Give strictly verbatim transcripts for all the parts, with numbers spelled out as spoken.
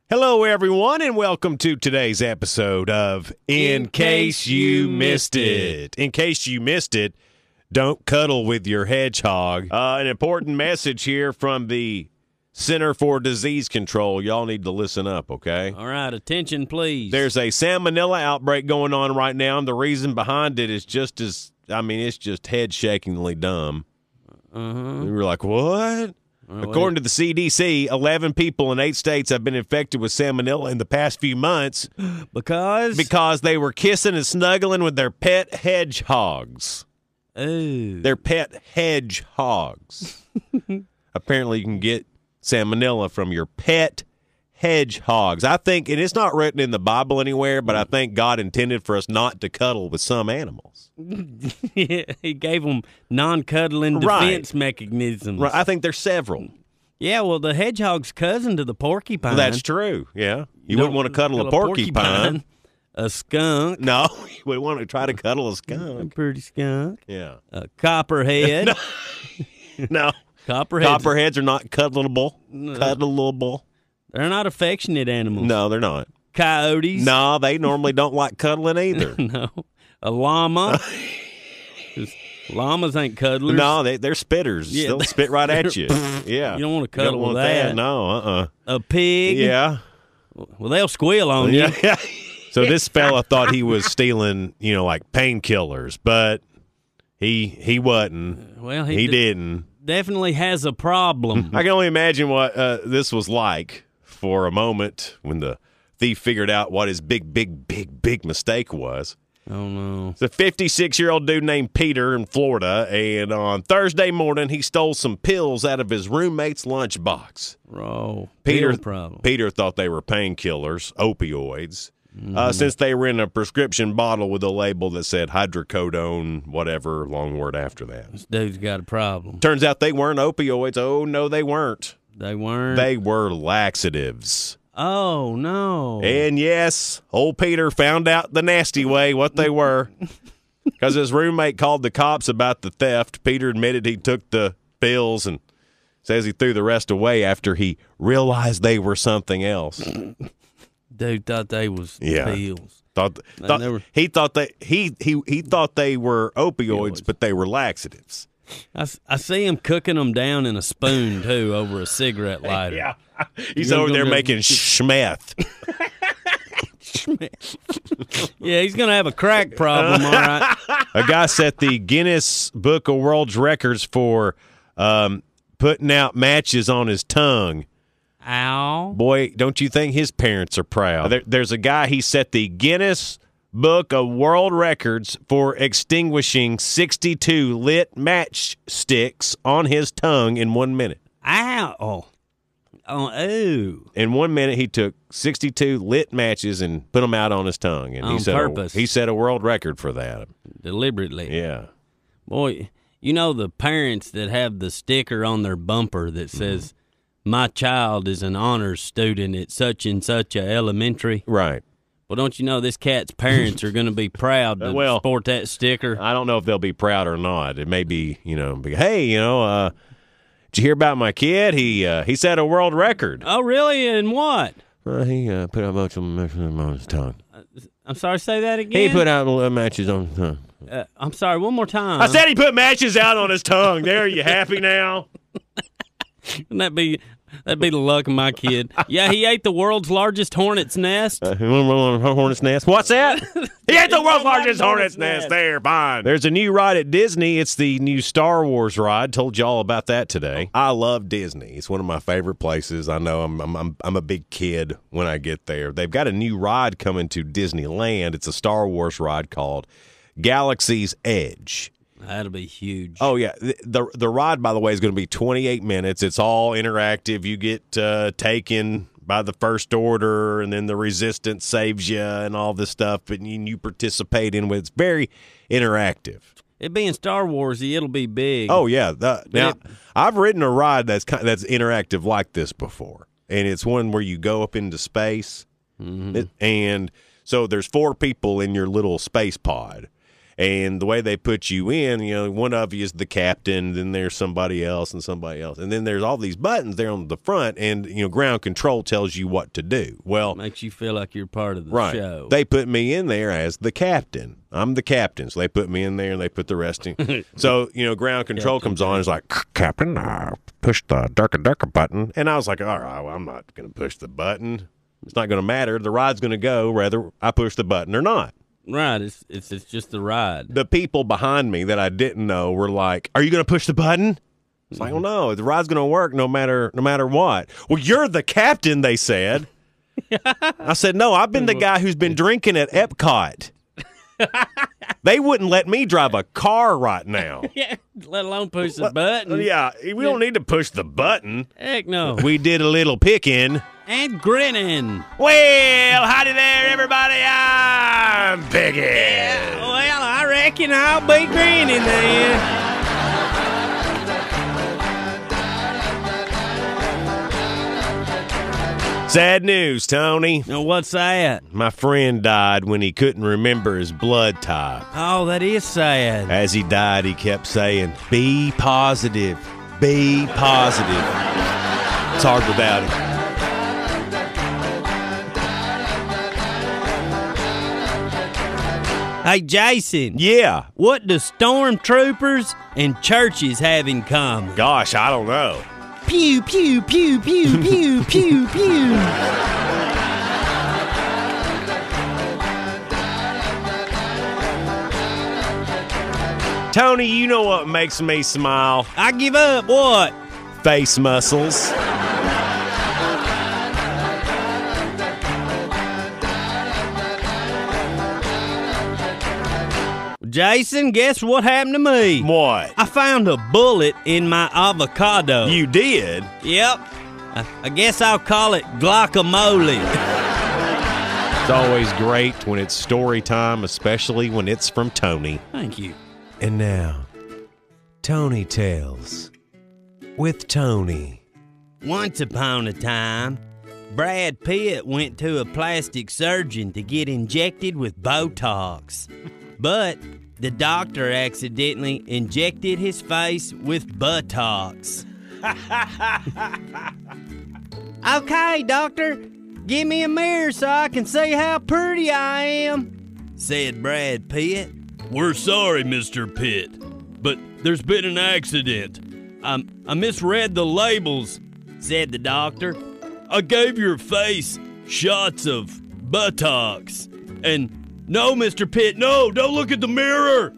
Hello, everyone, and welcome to today's episode of In, In Case, Case You Missed It. In case you missed it, don't cuddle with your hedgehog. Uh, an important message here from the Center for Disease Control. Y'all need to listen up, okay? All right, attention, please. There's a salmonella outbreak going on right now, and the reason behind it is just as, I mean, it's just head-shakingly dumb. Uh-huh. We were like, what? Well, According to the C D C, eleven people in eight states have been infected with salmonella in the past few months because because they were kissing and snuggling with their pet hedgehogs. Ooh. Their pet hedgehogs. Apparently, you can get salmonella from your pet hedgehogs. I think, and it's not written in the Bible anywhere, but I think God intended for us not to cuddle with some animals. Yeah, he gave them non-cuddling defense right. mechanisms. Right. I think there's several. Yeah, well, the hedgehog's cousin to the porcupine. Well, that's true, yeah. You, you wouldn't want to cuddle a porcupine. porcupine. A skunk. No, you would want to try to cuddle a skunk. A pretty skunk. Yeah. A copperhead. no. no. Copperheads. Copperheads are not cuddleable. No. Cuddleable. They're not affectionate animals. No, they're not. Coyotes. No, they normally don't like cuddling either. No. A llama. Llamas ain't cuddlers. No, they, they're spitters. Yeah, They'll spit right at you. Yeah. You don't want to cuddle don't with want that. that. No, uh-uh. A pig. Yeah. Well, they'll squeal on yeah. you. So this fella thought he was stealing, you know, like painkillers, but he he wasn't. Well, he, he d- didn't. Definitely has a problem. I can only imagine what uh, this was like for a moment when the thief figured out what his big, big, big, big mistake was. Oh, no. It's a fifty-six-year-old dude named Peter in Florida, and on Thursday morning, he stole some pills out of his roommate's lunchbox. Oh, Peter, problem. Peter thought they were painkillers, opioids, mm-hmm. uh, since they were in a prescription bottle with a label that said hydrocodone, whatever, long word after that. This dude's got a problem. Turns out they weren't opioids. Oh, no, they weren't. They weren't? They were laxatives. Oh, no. And yes, old Peter found out the nasty way what they were. Because his roommate called the cops about the theft. Peter admitted he took the pills and says he threw the rest away after he realized they were something else. Dude thought they was yeah. pills. Thought, thought were, he thought they he he he thought they were opioids, opioids. But they were laxatives. I, I see him cooking them down in a spoon too over a cigarette lighter. Yeah, he's over there making schmeth. Yeah, he's gonna have a crack problem. All right. A guy set the Guinness Book of World Records for um, putting out matches on his tongue. Ow. Boy, don't you think his parents are proud? There, there's a guy, he set the Guinness Book of World Records for extinguishing sixty-two lit matchsticks on his tongue in one minute. Ow. Oh, oh, ooh. In one minute, he took sixty-two lit matches and put them out on his tongue. And on he set purpose. A, he set a world record for that. Deliberately. Yeah. Boy, you know the parents that have the sticker on their bumper that says, mm-hmm. my child is an honors student at such and such a elementary. Right. Well, don't you know this cat's parents are going to be proud to well, sport that sticker? I don't know if they'll be proud or not. It may be, you know, be, hey, you know, uh, did you hear about my kid? He uh, he set a world record. Oh, really? And what? Uh, he uh, put out a bunch of matches on his tongue. Uh, I'm sorry, say that again? He put out matches on his tongue. Uh, I'm sorry, one more time. I said he put matches out on his tongue. There, are you happy now? Wouldn't that be... That'd be the luck of my kid. Yeah, he ate the world's largest hornet's nest. Uh, hornet's nest? What's that? He ate the world's largest hornet's nest. There, fine. There's a new ride at Disney. It's the new Star Wars ride. Told you all about that today. I love Disney. It's one of my favorite places. I know I'm I'm I'm a big kid when I get there. They've got a new ride coming to Disneyland. It's a Star Wars ride called Galaxy's Edge. That'll be huge. Oh, yeah. The, the the ride, by the way, is going to be twenty-eight minutes. It's all interactive. You get uh, taken by the First Order, and then the Resistance saves you and all this stuff, and you, you participate in it. It's very interactive. It being Star Warsy, it'll be big. Oh, yeah. The, now, it, I've ridden a ride that's kind of, that's interactive like this before, and it's one where you go up into space, mm-hmm. it, and so there's four people in your little space pod. And the way they put you in, you know, one of you is the captain, then there's somebody else and somebody else. And then there's all these buttons there on the front, and, you know, ground control tells you what to do. Well, makes you feel like you're part of the right. show. They put me in there as the captain. I'm the captain, so they put me in there and they put the rest in. So, you know, ground control Captain comes on. It's like, Captain, I push the Durka Durka button. And I was like, all right, well, I'm not going to push the button. It's not going to matter. The ride's going to go whether I push the button or not. Right, it's, it's it's just the ride. The people behind me that I didn't know were like, "Are you going to push the button?" It's like, "Well, no, the ride's going to work no matter no matter what." Well, you're the captain, they said. I said, "No, I've been the guy who's been drinking at Epcot." They wouldn't let me drive a car right now. Yeah, let alone push the button. Yeah, we don't need to push the button. Heck no. We did a little picking. And grinning. Well, howdy there, everybody. I'm Piggy. Yeah, well, I reckon I'll be grinning then. Sad news, Tony. Now, what's that? My friend died when he couldn't remember his blood type. Oh, that is sad. As he died, he kept saying, "Be positive. Be positive." It's hard without him. Hey, Jason. Yeah. What do stormtroopers and churches have in common? Gosh, I don't know. Pew, pew, pew, pew, pew, pew, pew. Tony, you know what makes me smile? I give up. What? Face muscles. Jason, guess what happened to me? What? I found a bullet in my avocado. You did? Yep. I, I guess I'll call it guacamole. It's always great when it's story time, especially when it's from Tony. Thank you. And now, Tony Tales with Tony. Once upon a time, Brad Pitt went to a plastic surgeon to get injected with Botox. But the doctor accidentally injected his face with buttocks. Okay, doctor, give me a mirror so I can see how pretty I am, said Brad Pitt. We're sorry, Mister Pitt, but there's been an accident. I, I misread the labels, said the doctor. I gave your face shots of buttocks. And no, Mister Pitt, no, don't look at the mirror.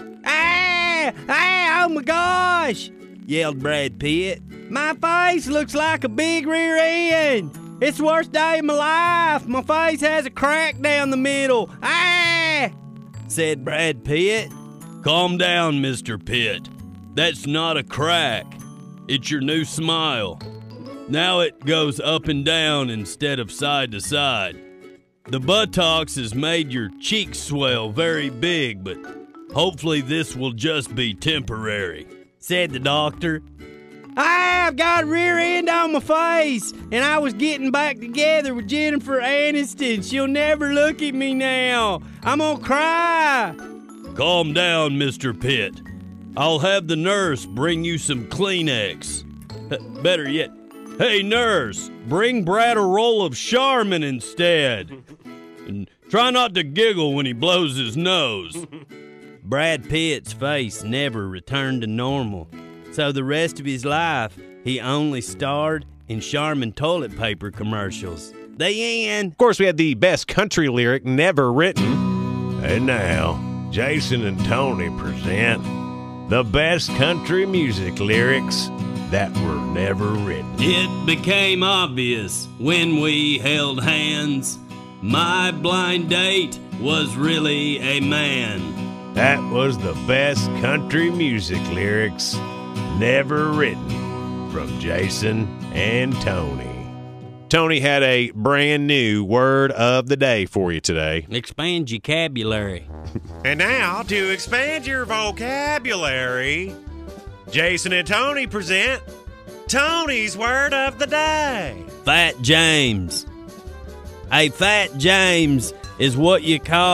Ah, ah, oh my gosh, yelled Brad Pitt. My face looks like a big rear end. It's the worst day of my life. My face has a crack down the middle. Ah, said Brad Pitt. Calm down, Mister Pitt. That's not a crack. It's your new smile. Now it goes up and down instead of side to side. The buttocks has made your cheeks swell very big, but hopefully this will just be temporary, said the doctor. I've got a rear end on my face, and I was getting back together with Jennifer Aniston. She'll never look at me now. I'm gonna cry. Calm down, Mister Pitt. I'll have the nurse bring you some Kleenex. Better yet, hey, nurse, bring Brad a roll of Charmin instead. And try not to giggle when he blows his nose. Brad Pitt's face never returned to normal, so the rest of his life, he only starred in Charmin toilet paper commercials. The end. Of course, we had the best country lyric never written. And now, Jason and Tony present the best country music lyrics that were never written. It became obvious when we held hands. My blind date was really a man. That was the best country music lyrics never written from Jason and Tony. Tony had a brand new word of the day for you today. Expand your vocabulary. And now, to expand your vocabulary, Jason and Tony present Tony's word of the day. Fat James. A Fat James is what you call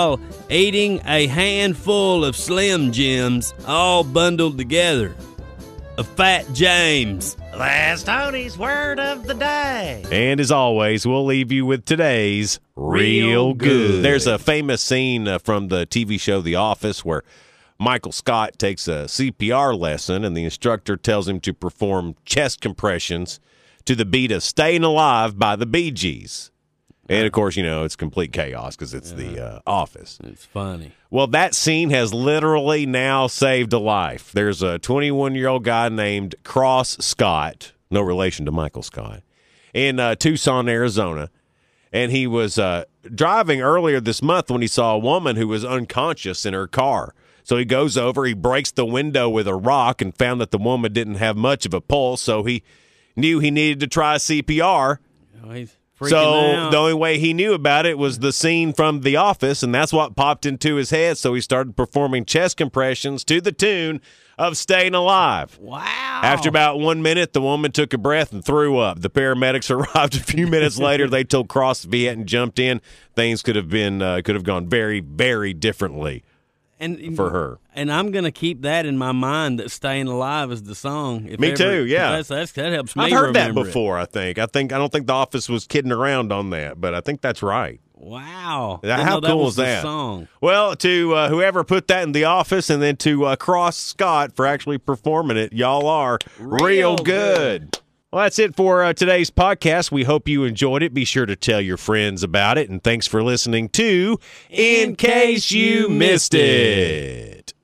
eating a handful of Slim Jims all bundled together. A Fat James. That's Tony's word of the day. And as always, we'll leave you with today's Real, Real good. Good. There's a famous scene uh, from the T V show The Office where Michael Scott takes a C P R lesson and the instructor tells him to perform chest compressions to the beat of Staying Alive by the Bee Gees. And, of course, you know, it's complete chaos because it's yeah. the uh, Office. It's funny. Well, that scene has literally now saved a life. There's a twenty-one-year-old guy named Cross Scott, no relation to Michael Scott, in uh, Tucson, Arizona. And he was uh, driving earlier this month when he saw a woman who was unconscious in her car. So he goes over, he breaks the window with a rock and found that the woman didn't have much of a pulse, so he knew he needed to try C P R. Oh, he's So out. the only way he knew about it was the scene from The Office, and that's what popped into his head. So he started performing chest compressions to the tune of Staying Alive. Wow. After about one minute, the woman took a breath and threw up. The paramedics arrived a few minutes later. They told Cross if he hadn't jumped in, things could have been uh, could have gone very, very differently and for her. And I'm going to keep that in my mind that Staying Alive is the song. If Me ever, too, yeah. That's, that's, that helps me I've heard that remember before, it. I think. I think. I don't think The Office was kidding around on that, but I think that's right. Wow. That- Didn't how know that cool was is the that? Song. Well, to uh, whoever put that in The Office, and then to uh, Cross Scott for actually performing it, y'all are real, Real good. good. Well, that's it for uh, today's podcast. We hope you enjoyed it. Be sure to tell your friends about it, and thanks for listening to In Case You Missed It.